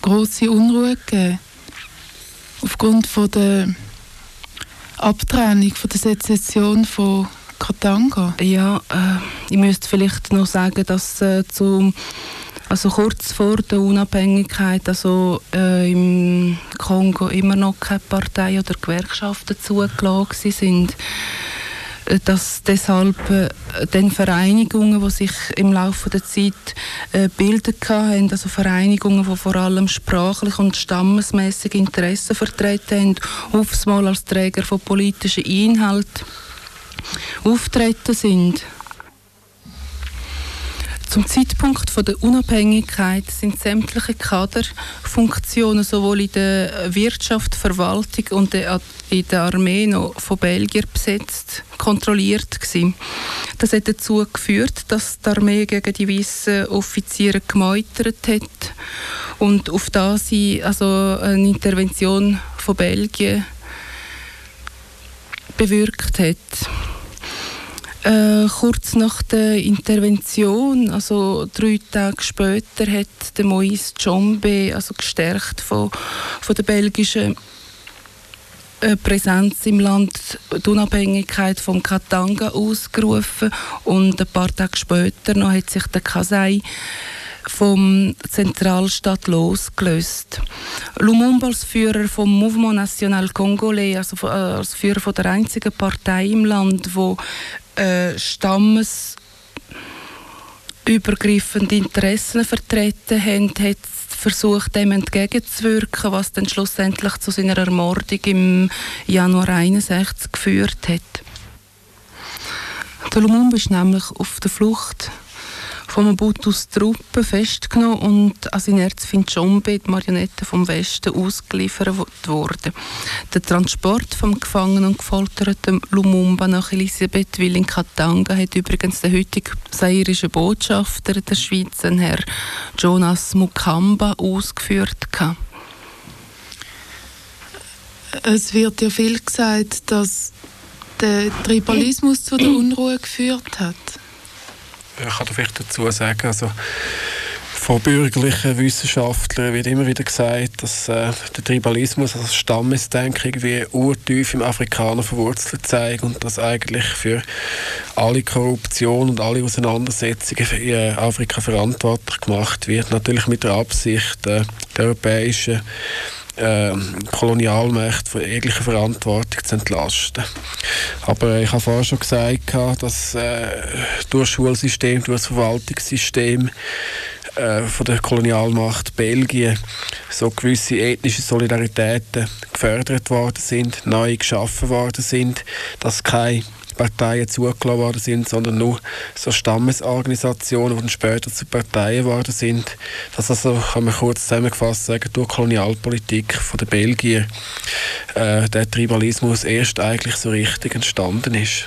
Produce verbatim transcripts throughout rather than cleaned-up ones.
grosse Unruhe gegeben. Aufgrund von der Abtrennung, von der Sezession von Katanga. Ja, äh, ich müsste vielleicht noch sagen, dass äh, zum, also kurz vor der Unabhängigkeit also, äh, im Kongo immer noch keine Partei oder Gewerkschaften zugelassen sind. Dass deshalb äh, den Vereinigungen, die sich im Laufe der Zeit äh, gebildet haben, also Vereinigungen, die vor allem sprachlich und stammesmässig Interessen vertreten haben, oftmals als Träger von politischen Inhalten auftreten sind. Zum Zeitpunkt von der Unabhängigkeit sind sämtliche Kaderfunktionen sowohl in der Wirtschaft, Verwaltung und in der Armee noch von Belgiern besetzt, kontrolliert gewesen. Das hat dazu geführt, dass die Armee gegen die weißen Offiziere gemeutert hat und auf das sie also eine Intervention von Belgien bewirkt hat. Äh, kurz nach der Intervention, also drei Tage später, hat der Moïse Tshombe, also gestärkt von, von der belgischen äh, Präsenz im Land, die Unabhängigkeit von Katanga ausgerufen, und ein paar Tage später noch hat sich der Kasai vom Zentralstaat losgelöst. Lumumba als Führer vom Mouvement National Congolais, also äh, als Führer von der einzigen Partei im Land, wo äh, stammesübergreifende Interessen vertreten haben, hat versucht, dem entgegenzuwirken, was dann schlussendlich zu seiner Ermordung im Januar einundsechzig geführt hat. Der Lumumba ist nämlich auf der Flucht von Mobutus Truppen festgenommen und an seine Erzfeind Tshombe, die Marionette vom Westen, ausgeliefert worden. Der Transport vom gefangenen und gefolterten Lumumba nach Elisabethville in Katanga hat übrigens der heutige zairische Botschafter der Schweiz, Herr Jonas Mukamba, ausgeführt. Es wird ja viel gesagt, dass der Tribalismus zu der Unruhe geführt hat. Ich kann da vielleicht dazu sagen, also von bürgerlichen Wissenschaftlern wird immer wieder gesagt, dass äh, der Tribalismus, also das Stammesdenken, irgendwie urtief im Afrikaner verwurzelt sei und dass eigentlich für alle Korruption und alle Auseinandersetzungen in Afrika verantwortlich gemacht wird. Natürlich mit der Absicht, äh, die europäischen Äh, Kolonialmächte von jeglicher Verantwortung zu entlasten. Aber ich habe vorher schon gesagt, dass äh, durch das Schulsystem, durch das Verwaltungssystem äh, von der Kolonialmacht Belgien so gewisse ethnische Solidaritäten gefördert worden sind, neu geschaffen worden sind, dass keine Parteien zugelassen worden sind, sondern nur so Stammesorganisationen, die dann später zu Parteien geworden sind. Das also, kann man kurz zusammengefasst sagen, durch Kolonialpolitik von den Belgier äh, der Tribalismus erst eigentlich so richtig entstanden ist.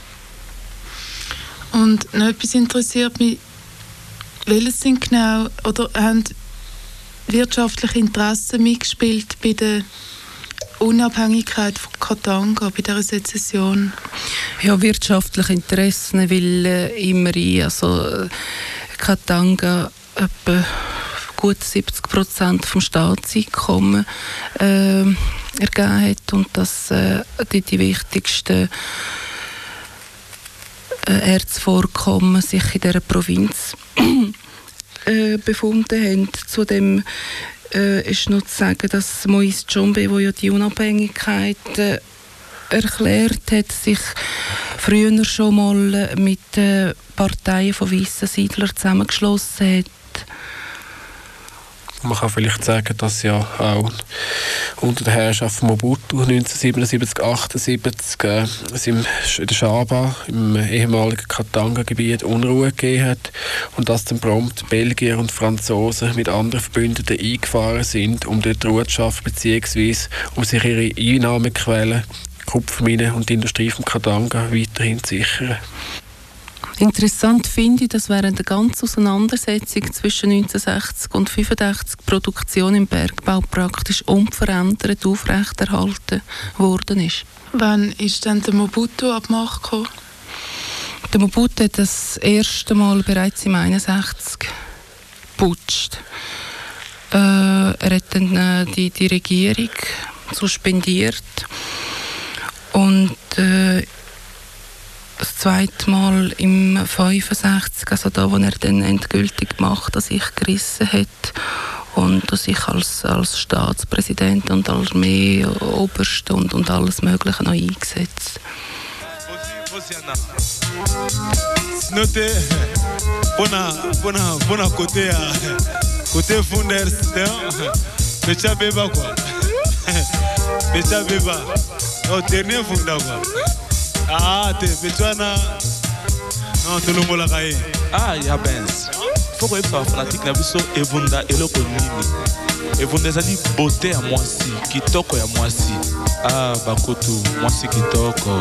Und noch etwas interessiert mich, welches sind genau, oder haben wirtschaftliche Interessen mitgespielt bei der Unabhängigkeit von Katanga, bei dieser Sezession? Ja, wirtschaftliche Interessen, weil äh, immerhin, also Katanga etwa gut siebzig Prozent vom Staatseinkommen äh, ergeben hat und dass äh, die, die wichtigsten äh, Erzvorkommen sich in dieser Provinz äh, befunden haben. Zudem Äh, ist noch zu sagen, dass Moïse Tshombe, der ja die Unabhängigkeit äh, erklärt hat, sich früher schon mal mit den äh, Parteien von weißen Siedlern zusammengeschlossen hat. Man kann vielleicht sagen, dass ja auch unter der Herrschaft von Mobutu neunzehnhundertsiebenundsiebzig achtundsiebzig äh, es im, in der Shaba, im ehemaligen Katanga-Gebiet, Unruhe gegeben hat und dass dann prompt Belgier und Franzosen mit anderen Verbündeten eingefahren sind, um dort Ruhe zu schaffen, beziehungsweise um sich ihre Einnahmequellen, Kupferminen und die Industrie von Katanga weiterhin zu sichern. Interessant finde ich, dass während der ganzen Auseinandersetzung zwischen neunzehnhundertsechzig und neunzehnhundertfünfundachtzig die Produktion im Bergbau praktisch unverändert aufrechterhalten worden ist. Wann ist dann der Mobutu ab Macht gekommen? Der Mobutu hat das erste Mal bereits im einundsechzig geputscht. Äh, er hat dann äh, die, die Regierung suspendiert und äh, das zweite Mal im fünfundsechzig, also da, wo er dann endgültig gemacht, dass ich gerissen hat und dass ich als, als Staatspräsident und Armeeoberst und, und alles Mögliche noch eingesetzt. Noté pona pona pona côté côté fondeur Pecha Beba quoi. Pecha Beba. Au dernier fondeur quoi. Ah, te Pechana. Non, te longola kai. Ah, ya Benz. Faut que pas fanatique na biso evunda eloko nini. Evunda zali beauté à moi si, kitoko ya moi si. Ah, bakoto, moi si kitoko.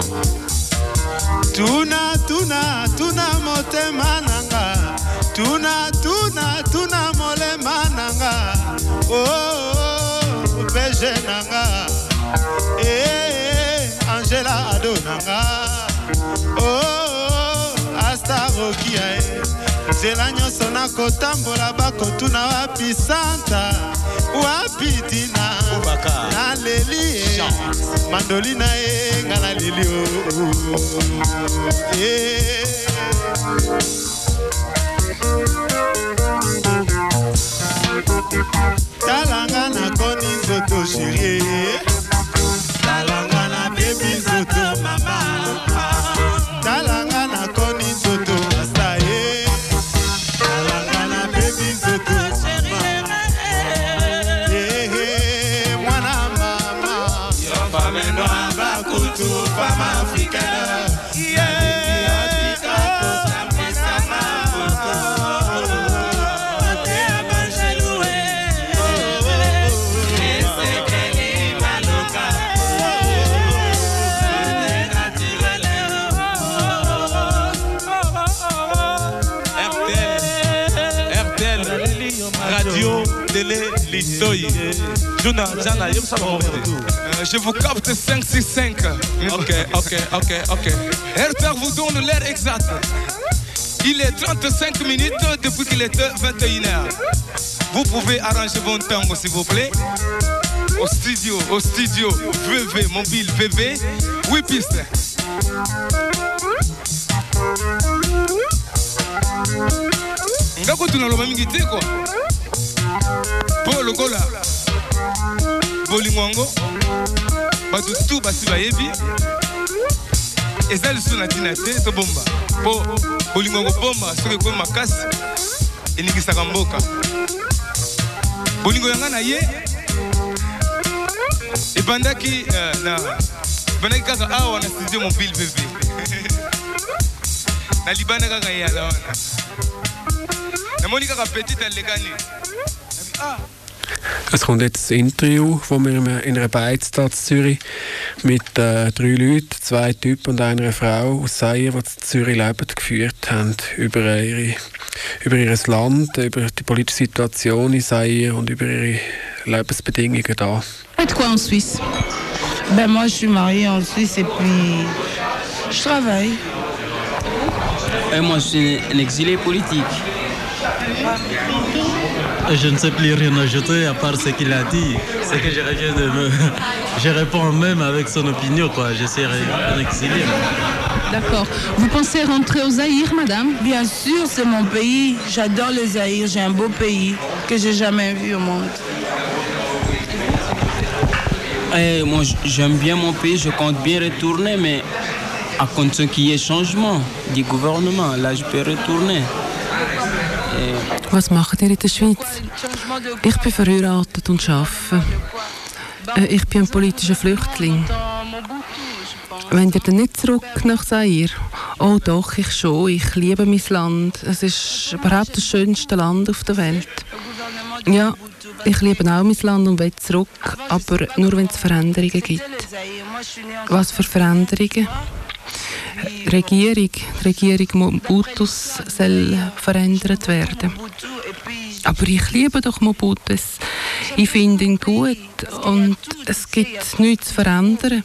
Tuna tuna tuna motema nanga. Tuna tuna tuna molema nanga. Oh, oh, beje nanga. Eh, Angela Adonanga. Oh, oh, Asta Rokia. Zela nyonso na kotambola bakotuna wapi Santa. Wapi Tina. Na leli. Mandolina e ngala leli o. Eh. Talanga na koni zoto chérie. Talanga na baby zoto mama. Talanga na koni zoto basta e. Talanga na baby zoto chérie. Eh eh mwana mama. Yo femme noire bakutu femme africaine. Je vous capte cinq six cinq. Ok, ok, ok, ok. R T R vous donne l'heure exacte. Il est trente-cinq minutes depuis qu'il était vingt et une heures. Vous pouvez arranger vos temps s'il vous plaît. Au studio, au studio, V V, mobile V V, huit pistes. Ngako tunaloba mingi te quoi. Paul Gola Bolingongo Batu tout basi bayebi Ezali suna tina te to bomba Po Bolingongo bomba soke kwe makasi Enikisaka mboka Bolingo yanga na ye Ebandaki uh, na Ebandaki kaka awa na studio mobile V V Na libana kaka ya la wana Na moni kaka petit alegani Ah. Es kommt jetzt ein Interview, das wir in einer Beiz in Zürich mit äh, drei Leuten, zwei Typen und einer Frau aus Zaire, die in Zürich leben, geführt haben über, ihre, über ihr Land, über die politische Situation in Zaire und über ihre Lebensbedingungen da. Faites quoi en Suisse? Ben moi je suis mariée en Suisse et puis je travaille. Et moi je suis un exilé politique. Je ne sais plus rien ajouter à part ce qu'il a dit. C'est que je reviens de me... Je réponds même avec son opinion, quoi. Je suis un exilé. D'accord. Vous pensez rentrer au Zaïre, madame? Bien sûr, c'est mon pays. J'adore le Zaïre. J'ai un beau pays que j'ai jamais vu au monde. Et moi, j'aime bien mon pays. Je compte bien retourner, mais à condition qu'il y ait changement du gouvernement. Là, je peux retourner. Was macht ihr in der Schweiz? Ich bin verheiratet und arbeite. Äh, ich bin ein politischer Flüchtling. Wenn ihr dann nicht zurück nach Zaire? Oh doch, ich schon. Ich liebe mein Land. Es ist überhaupt das schönste Land auf der Welt. Ja, ich liebe auch mein Land und will zurück, aber nur wenn es Veränderungen gibt. Was für Veränderungen? Die Regierung, die Regierung Mobutus soll verändert werden. Aber ich liebe doch Mobutu. Ich finde ihn gut und es gibt nichts zu verändern.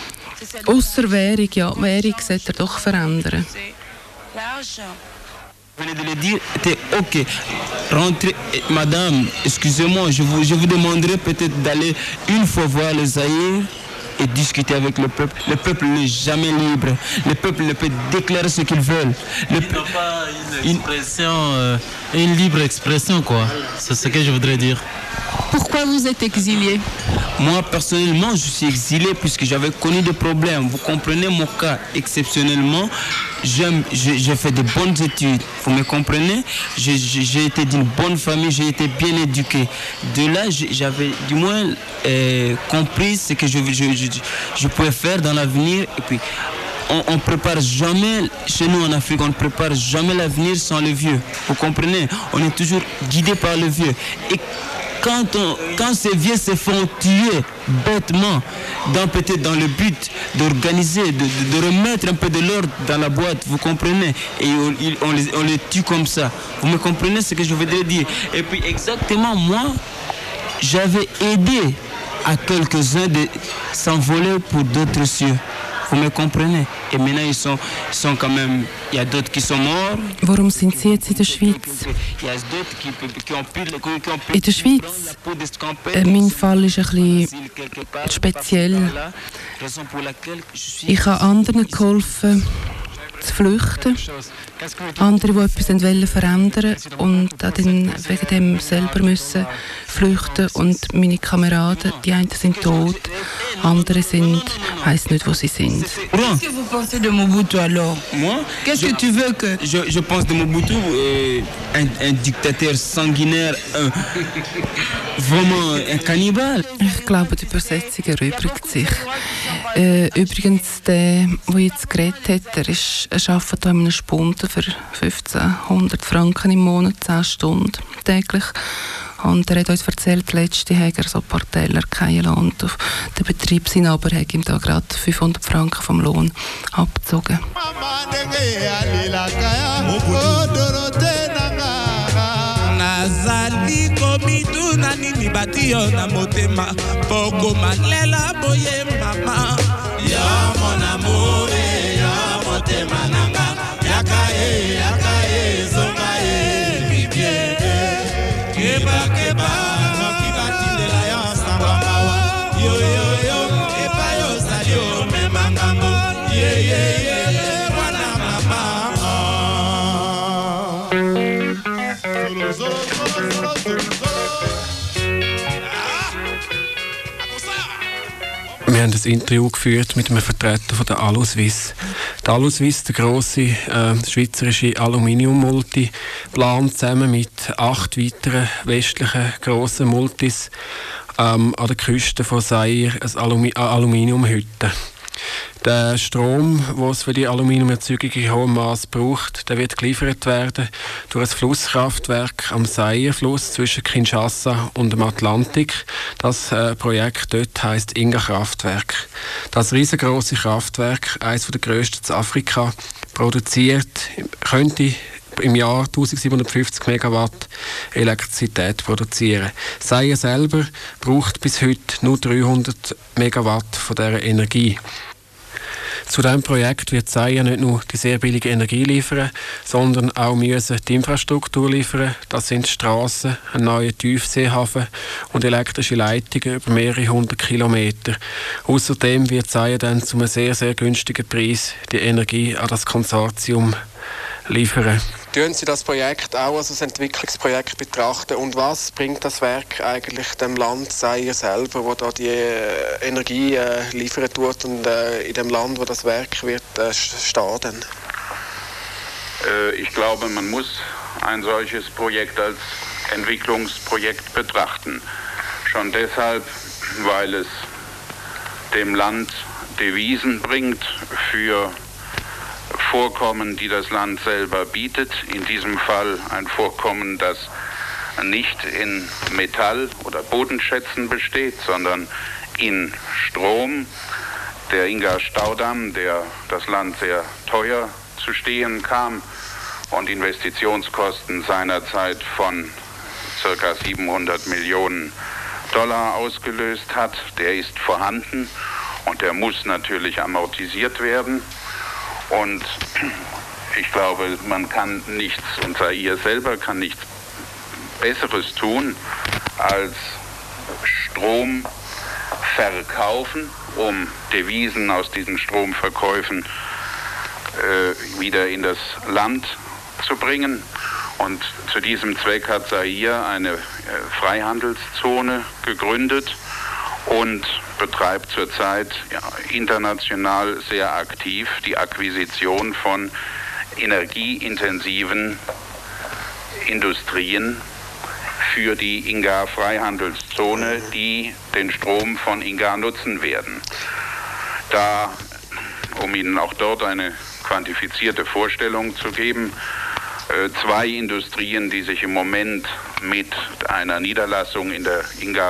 Ausser Währung, ja, Währung sollte er doch verändern. Vous venez de le dire, c'était ok. Rentrez, madame, excusez-moi, je vous, je vous demanderai peut-être d'aller une fois voir le Zaïre et discuter avec le peuple. Le peuple n'est jamais libre. Le peuple ne peut déclarer ce qu'il veut. Ils n'ont pas une expression, euh, une libre expression, quoi. C'est ce que je voudrais dire. Pourquoi vous êtes exilé? Moi, personnellement, je suis exilé puisque j'avais connu des problèmes. Vous comprenez mon cas exceptionnellement. J'aime, j'ai, j'ai fait de bonnes études. Vous me comprenez? J'ai, j'ai, j'ai été d'une bonne famille, j'ai été bien éduqué. De là, j'avais du moins euh, compris ce que je, je, je, je pouvais faire dans l'avenir. Et puis, on ne prépare jamais, chez nous en Afrique, on ne prépare jamais l'avenir sans le vieux. Vous comprenez? On est toujours guidé par le vieux. Et Quand, on, quand ces vieux se font tuer bêtement, dans, peut-être dans le but d'organiser, de, de, de remettre un peu de l'ordre dans la boîte, vous comprenez? Et on, on, les, on les tue comme ça. Vous me comprenez ce que je voudrais dire? Et puis exactement, moi, j'avais aidé à quelques-uns de s'envoler pour d'autres cieux. Vous me comprenez? Et maintenant, ils sont, ils sont quand même... Il y a d'autres qui sont morts. Warum sind Sie jetzt in der Schweiz? In der Schweiz, äh, mein Fall ist ein bisschen speziell. Ich habe anderen geholfen, zu flüchten. Andere, die etwas wollen verändern und dann wegen dem selber müssen flüchten. Und meine Kameraden, die einen sind tot, andere sind, ich weiss nicht, wo sie sind. Qu'est-ce que vous pensez de Mobutu alors? Moi? Qu'est-ce que tu veux que... Je, je pense de Mobutu, euh, un, un dictateur sanguinaire, un, vraiment un cannibale. Ich glaube, die Übersetzung erübrigt sich. Äh, übrigens, der, der jetzt geredet hat, er, ist, er arbeitet an einem Spunten für fünfzehnhundert Franken im Monat, zehn Stunden täglich. Und er hat uns erzählt, letzte hat er so ein paar Teller keinen Lohn. Und auf der Betriebsinhaber hat ihm da gerade fünfhundert Franken vom Lohn abgezogen. nazali komiduna nini batio na motema poko malela boye mama ya mon amour ya motema nanga yakae yakae zonga e bibie keba keba kibatindela ya sangamawa yo yo yo epa yo salio memangambo ye ye ye wana mama. Wir haben ein Interview geführt mit einem Vertreter von der Aluswiss. Die Aluswiss, der grosse äh, schweizerische Aluminiummulti, plant zusammen mit acht weiteren westlichen grossen Multis ähm, an der Küste von Zaire eine Alumi- Aluminiumhütte. Der Strom, den es für die Aluminiumerzeugung in hohem Maß braucht, der wird geliefert werden durch ein Flusskraftwerk am Zaire-Fluss zwischen Kinshasa und dem Atlantik. Das äh, Projekt dort heisst Inga-Kraftwerk. Das riesengroße Kraftwerk, eines der grössten in Afrika, produziert, könnte im Jahr eintausendsiebenhundertfünfzig Megawatt Elektrizität produzieren. Zaire selber braucht bis heute nur dreihundert Megawatt von dieser Energie. Zu diesem Projekt wird Zaire nicht nur die sehr billige Energie liefern, sondern auch müssen die Infrastruktur liefern. Das sind Strassen, ein neuer Tiefseehafen und elektrische Leitungen über mehrere hundert Kilometer. Außerdem wird Zaire dann zu einem sehr, sehr günstigen Preis die Energie an das Konsortium liefern. Tun Sie das Projekt auch als ein Entwicklungsprojekt betrachten und was bringt das Werk eigentlich dem Land Zaire selber, wo da die äh, Energie äh, liefern tut und äh, in dem Land, wo das Werk wird äh, stehen? Äh, ich glaube, man muss ein solches Projekt als Entwicklungsprojekt betrachten. Schon deshalb, weil es dem Land Devisen bringt für Vorkommen, die das Land selber bietet. In diesem Fall ein Vorkommen, das nicht in Metall- oder Bodenschätzen besteht, sondern in Strom. Der Inga-Staudamm, der das Land sehr teuer zu stehen kam und Investitionskosten seinerzeit von ca. siebenhundert Millionen Dollar ausgelöst hat, der ist vorhanden und der muss natürlich amortisiert werden. Und ich glaube, man kann nichts, und Zaire selber kann nichts Besseres tun, als Strom verkaufen, um Devisen aus diesen Stromverkäufen äh, wieder in das Land zu bringen. Und zu diesem Zweck hat Zaire eine äh, Freihandelszone gegründet und betreibt zurzeit ja, international sehr aktiv die Akquisition von energieintensiven Industrien für die Inga-Freihandelszone, die den Strom von Inga nutzen werden. Da, um Ihnen auch dort eine quantifizierte Vorstellung zu geben, äh, zwei Industrien, die sich im Moment mit einer Niederlassung in der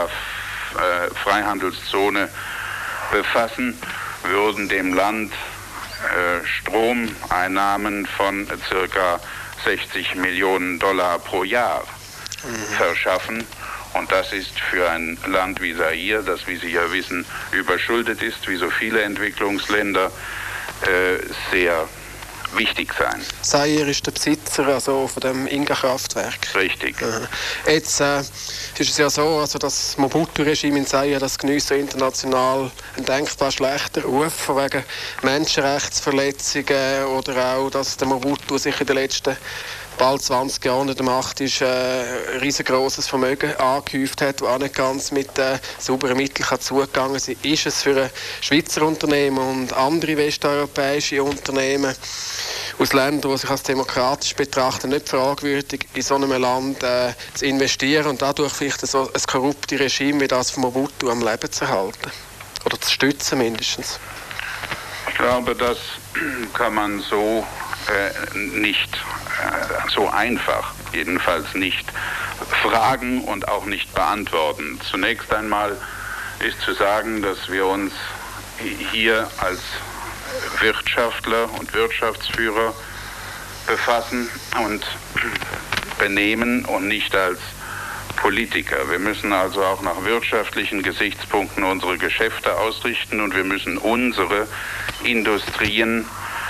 Inga-Freihandelszone befassen, würden dem Land äh, Stromeinnahmen von circa sechzig Millionen Dollar pro Jahr verschaffen. Und das ist für ein Land wie Zaire, das, wie Sie ja wissen, überschuldet ist, wie so viele Entwicklungsländer, äh, sehr wichtig sein. Zaire ist der Besitzer also von dem Inga-Kraftwerk. Richtig. Äh, jetzt äh, ist es ja so, also das Mobutu-Regime in Zaire, das genießt international einen denkbar schlechten Ruf, von wegen Menschenrechtsverletzungen oder auch, dass der Mobutu sich in den letzten bald zwanzig Jahren an der Macht ist, äh, ein riesengroßes Vermögen angehäuft hat, das auch nicht ganz mit äh, sauberen Mitteln kann zugegangen ist. Ist es für ein Schweizer Unternehmen und andere westeuropäische Unternehmen aus Ländern, die sich als demokratisch betrachten, nicht fragwürdig, in so einem Land äh, zu investieren und dadurch vielleicht so ein korruptes Regime wie das von Mobutu am Leben zu erhalten? Oder zu stützen mindestens? Ich glaube, das kann man so äh, nicht äh, so einfach, jedenfalls nicht fragen und auch nicht beantworten. Zunächst einmal ist zu sagen, dass wir uns hier als Wirtschaftler und Wirtschaftsführer befassen und benehmen und nicht als Politiker. Wir müssen also auch nach wirtschaftlichen Gesichtspunkten unsere Geschäfte ausrichten und wir müssen unsere Industrien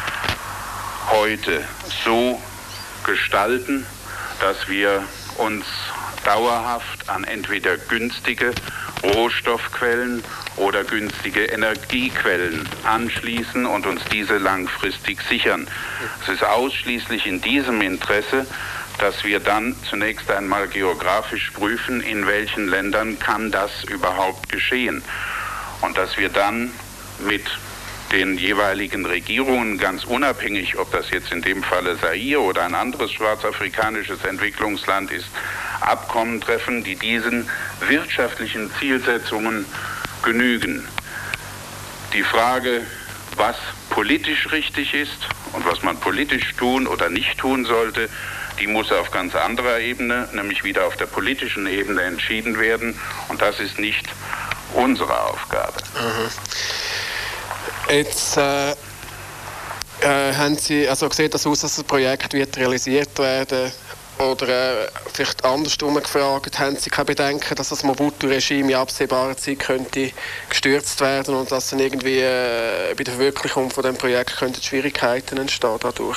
heute so gestalten, dass wir uns dauerhaft an entweder günstige Rohstoffquellen oder günstige Energiequellen anschließen und uns diese langfristig sichern. Es ist ausschließlich in diesem Interesse, dass wir dann zunächst einmal geografisch prüfen, in welchen Ländern kann das überhaupt geschehen. Und dass wir dann mit den jeweiligen Regierungen, ganz unabhängig, ob das jetzt in dem Falle Zaire oder ein anderes schwarzafrikanisches Entwicklungsland ist, Abkommen treffen, die diesen wirtschaftlichen Zielsetzungen genügen. Die Frage, was politisch richtig ist und was man politisch tun oder nicht tun sollte, die muss auf ganz anderer Ebene, nämlich wieder auf der politischen Ebene entschieden werden. Und das ist nicht unsere Aufgabe. Mhm. Jetzt äh, äh, haben Sie, also sieht das aus, dass das Projekt wird realisiert werden? Oder äh, vielleicht andersrum gefragt, haben Sie keine Bedenken, dass das Mobutu-Regime in absehbarer Zeit könnte gestürzt werden und dass dann irgendwie äh, bei der Verwirklichung von dem Projekt könnten Schwierigkeiten entstehen dadurch?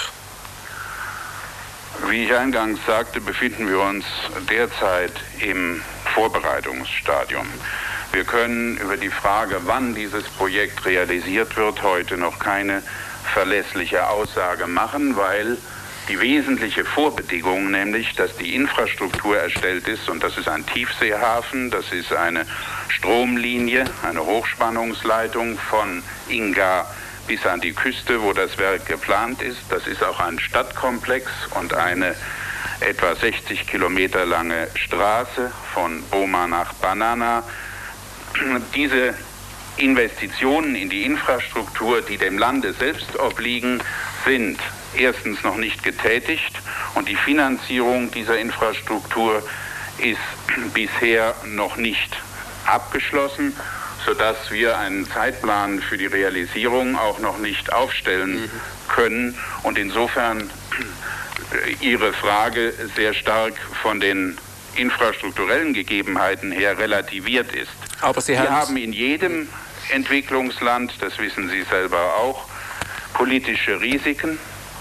Wie ich eingangs sagte, befinden wir uns derzeit im Vorbereitungsstadium. Wir können über die Frage, wann dieses Projekt realisiert wird, heute noch keine verlässliche Aussage machen, weil die wesentliche Vorbedingung, nämlich dass die Infrastruktur erstellt ist, und das ist ein Tiefseehafen, das ist eine Stromlinie, eine Hochspannungsleitung von Inga bis an die Küste, wo das Werk geplant ist. Das ist auch ein Stadtkomplex und eine etwa sechzig Kilometer lange Straße von Boma nach Banana. Diese Investitionen in die Infrastruktur, die dem Lande selbst obliegen, sind erstens noch nicht getätigt und die Finanzierung dieser Infrastruktur ist bisher noch nicht abgeschlossen, sodass wir einen Zeitplan für die Realisierung auch noch nicht aufstellen können und insofern Ihre Frage sehr stark von den infrastrukturellen Gegebenheiten her relativiert ist. Aber Sie Wir haben in jedem Entwicklungsland, das wissen Sie selber auch, politische Risiken.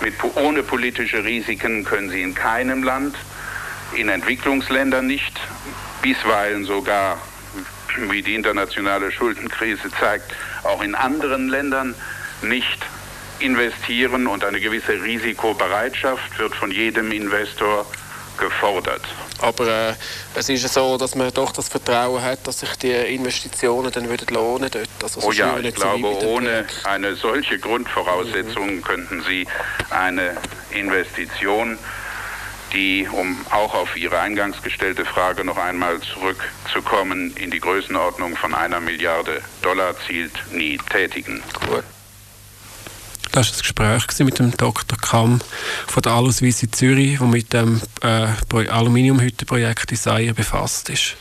Mit, ohne politische Risiken können sie in keinem Land, in Entwicklungsländern nicht, bisweilen sogar, wie die internationale Schuldenkrise zeigt, auch in anderen Ländern nicht investieren, und eine gewisse Risikobereitschaft wird von jedem Investor gefordert. Aber äh, es ist ja so, dass man doch das Vertrauen hat, dass sich die Investitionen dann würden lohnen dort. Also so oh ja, ich glaube, ohne eine solche Grundvoraussetzung mhm. könnten Sie eine Investition, die, um auch auf Ihre eingangs gestellte Frage noch einmal zurückzukommen, in die Größenordnung von einer Milliarde Dollar zielt, nie tätigen. Gut. Das war ein Gespräch mit dem Doktor Kamm von der Aluswiese Zürich, der mit dem äh, Aluminiumhüttenprojekt in Sayer befasst ist.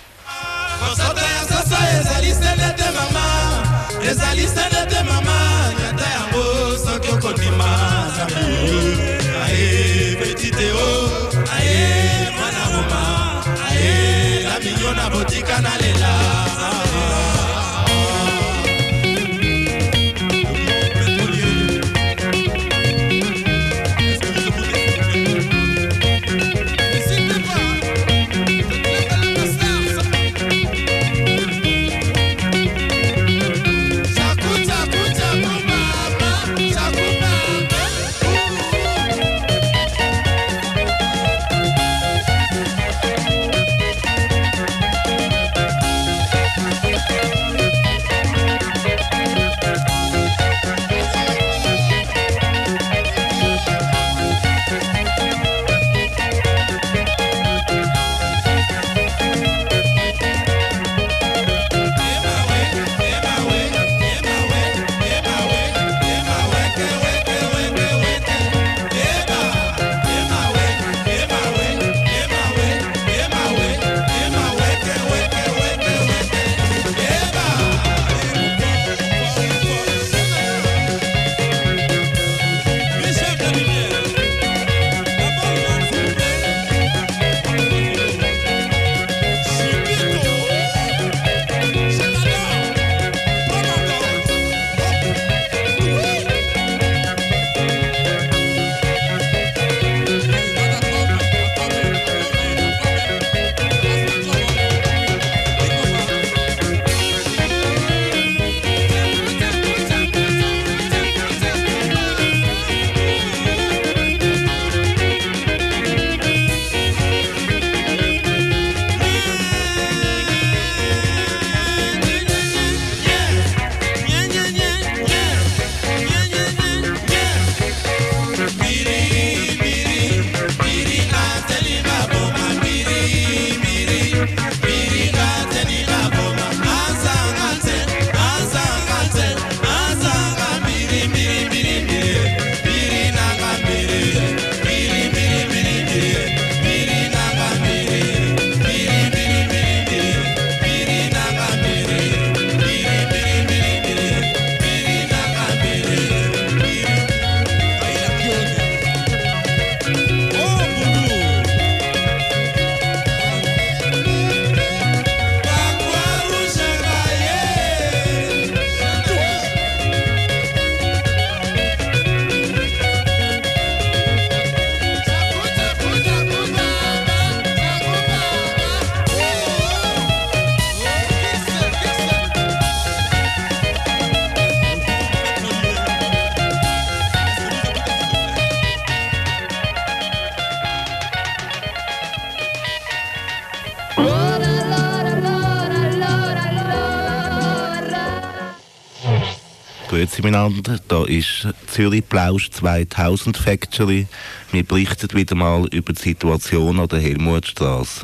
Grüezi miteinander, da ist Zürich Plausch zweitausend Factory. Wir berichten wieder mal über die Situation an der Helmutstraße.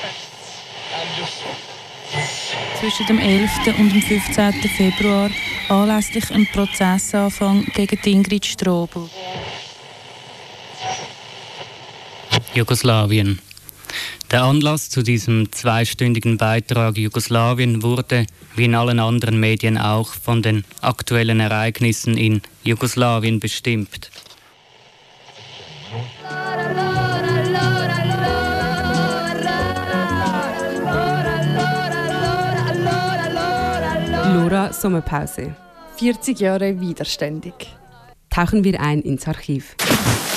Zwischen dem elften und dem fünfzehnten Februar anlässlich einem Prozessanfang gegen Ingrid Strobel. Jugoslawien. Der Anlass zu diesem zweistündigen Beitrag Jugoslawien wurde, wie in allen anderen Medien auch, von den aktuellen Ereignissen in Jugoslawien bestimmt. Lora Sommerpause. vierzig Jahre widerständig. Tauchen wir ein ins Archiv.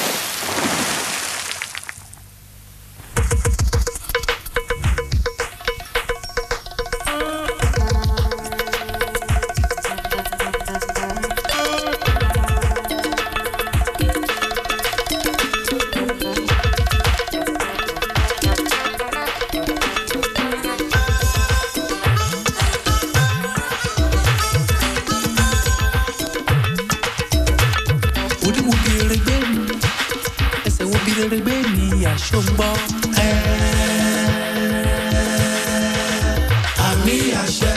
ṣògbọ́ ẹ àmì àṣẹ.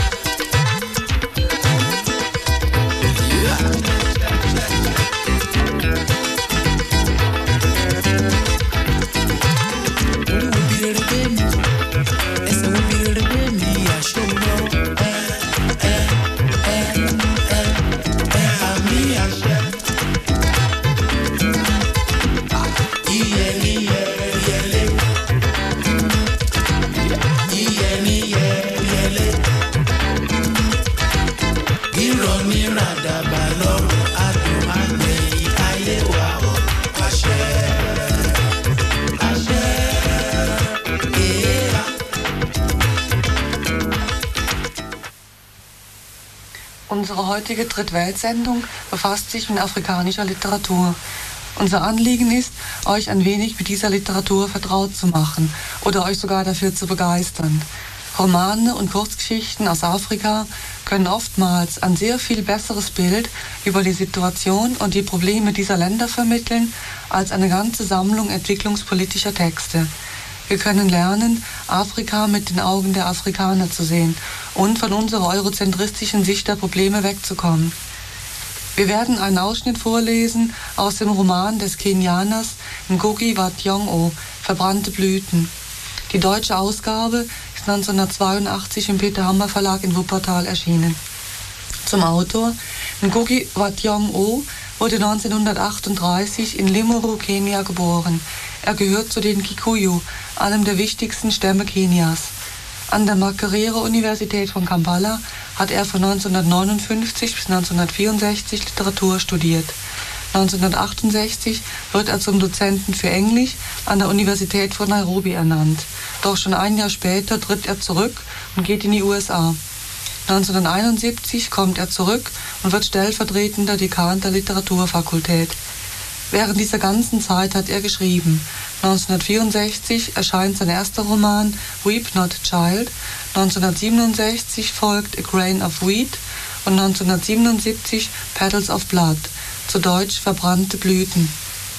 Unsere heutige Drittweltsendung befasst sich mit afrikanischer Literatur. Unser Anliegen ist, euch ein wenig mit dieser Literatur vertraut zu machen oder euch sogar dafür zu begeistern. Romane und Kurzgeschichten aus Afrika können oftmals ein sehr viel besseres Bild über die Situation und die Probleme dieser Länder vermitteln, als eine ganze Sammlung entwicklungspolitischer Texte. Wir können lernen, Afrika mit den Augen der Afrikaner zu sehen und von unserer eurozentristischen Sicht der Probleme wegzukommen. Wir werden einen Ausschnitt vorlesen aus dem Roman des Kenianers Ngugi wa Thiong'o, Verbrannte Blüten. Die deutsche Ausgabe ist neunzehnhundertzweiundachtzig im Peter Hammer Verlag in Wuppertal erschienen. Zum Autor: Ngugi wa Thiong'o wurde neunzehnhundertachtunddreißig in Limuru, Kenia geboren. Er gehört zu den Kikuyu, einem der wichtigsten Stämme Kenias. An der Makerere-Universität von Kampala hat er von neunzehnhundertneunundfünfzig bis neunzehnhundertvierundsechzig Literatur studiert. neunzehnhundertachtundsechzig wird er zum Dozenten für Englisch an der Universität von Nairobi ernannt. Doch schon ein Jahr später tritt er zurück und geht in die U S A. neunzehnhunderteinundsiebzig kommt er zurück und wird stellvertretender Dekan der Literaturfakultät. Während dieser ganzen Zeit hat er geschrieben. neunzehnhundertvierundsechzig erscheint sein erster Roman Weep Not Child, neunzehnhundertsiebenundsechzig folgt A Grain of Wheat und neunzehnhundertsiebenundsiebzig Petals of Blood, zu Deutsch Verbrannte Blüten.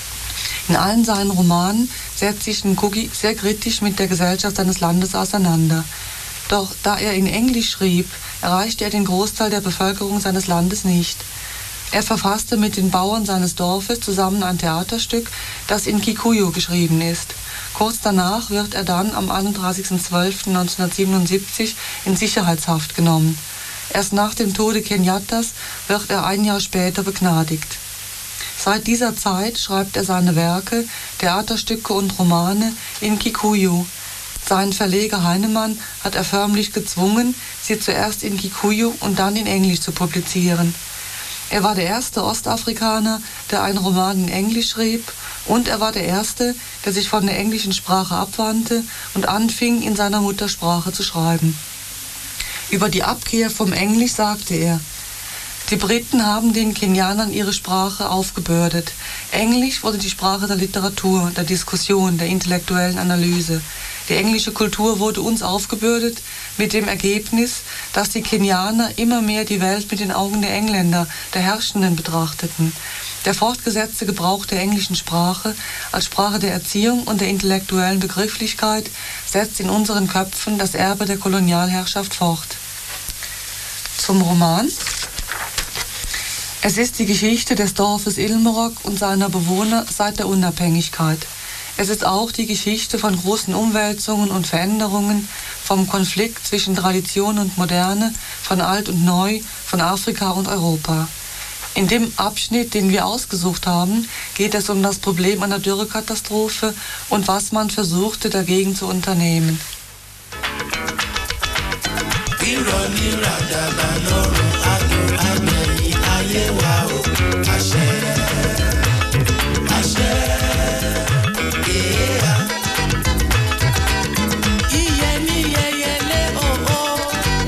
In allen seinen Romanen setzt sich Ngugi sehr kritisch mit der Gesellschaft seines Landes auseinander. Doch da er in Englisch schrieb, erreichte er den Großteil der Bevölkerung seines Landes nicht. Er verfasste mit den Bauern seines Dorfes zusammen ein Theaterstück, das in Kikuyu geschrieben ist. Kurz danach wird er dann am einunddreißigsten zwölften neunzehnhundertsiebenundsiebzig in Sicherheitshaft genommen. Erst nach dem Tode Kenyatas wird er ein Jahr später begnadigt. Seit dieser Zeit schreibt er seine Werke, Theaterstücke und Romane in Kikuyu. Seinen Verleger Heinemann hat er förmlich gezwungen, sie zuerst in Kikuyu und dann in Englisch zu publizieren. Er war der erste Ostafrikaner, der einen Roman in Englisch schrieb, und er war der erste, der sich von der englischen Sprache abwandte und anfing, in seiner Muttersprache zu schreiben. Über die Abkehr vom Englisch sagte er: Die Briten haben den Kenianern ihre Sprache aufgebürdet. Englisch wurde die Sprache der Literatur, der Diskussion, der intellektuellen Analyse. Die englische Kultur wurde uns aufgebürdet, mit dem Ergebnis, dass die Kenianer immer mehr die Welt mit den Augen der Engländer, der Herrschenden, betrachteten. Der fortgesetzte Gebrauch der englischen Sprache als Sprache der Erziehung und der intellektuellen Begrifflichkeit setzt in unseren Köpfen das Erbe der Kolonialherrschaft fort. Zum Roman. Es ist die Geschichte des Dorfes Ilmerok und seiner Bewohner seit der Unabhängigkeit. Es ist auch die Geschichte von großen Umwälzungen und Veränderungen, vom Konflikt zwischen Tradition und Moderne, von Alt und Neu, von Afrika und Europa. In dem Abschnitt, den wir ausgesucht haben, geht es um das Problem einer Dürrekatastrophe und was man versuchte, dagegen zu unternehmen. Ironi radaba loro